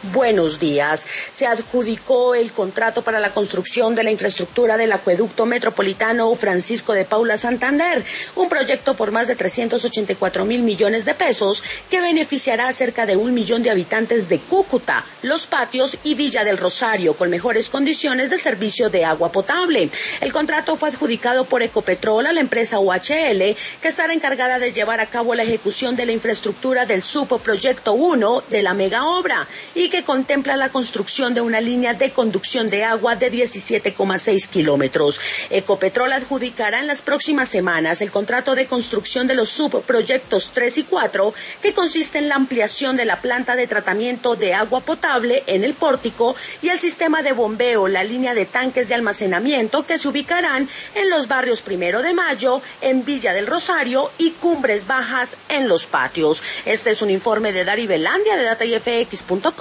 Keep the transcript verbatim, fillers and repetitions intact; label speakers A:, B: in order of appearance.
A: Buenos días. Se adjudicó el contrato para la construcción de la infraestructura del acueducto metropolitano Francisco de Paula Santander, un proyecto por más de trescientos ochenta y cuatro mil millones de pesos que beneficiará a cerca de un millón de habitantes de Cúcuta, Los Patios y Villa del Rosario con mejores condiciones de servicio de agua potable. El contrato fue adjudicado por Ecopetrol a la empresa U H L, que estará encargada de llevar a cabo la ejecución de la infraestructura del subproyecto uno de la mega obra y que contempla la construcción de una línea de conducción de agua de diecisiete coma seis kilómetros. Ecopetrol adjudicará en las próximas semanas el contrato de construcción de los subproyectos tres y cuatro, que consiste en la ampliación de la planta de tratamiento de agua potable en el pórtico y el sistema de bombeo, la línea de tanques de almacenamiento que se ubicarán en los barrios Primero de Mayo, en Villa del Rosario y Cumbres Bajas en Los Patios. Este es un informe de Dari Belandia de data y f x punto com.